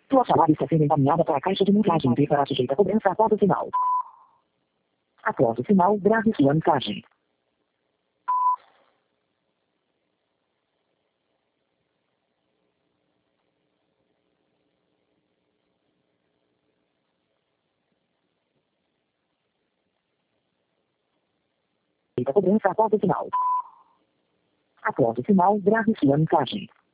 Sua chamada está sendo encaminhada para a caixa de mensagem e será sujeita a cobrança após o sinal. Após o sinal, grave sua mensagem. A cobrança após o sinal. Após o sinal, grave sua mensagem.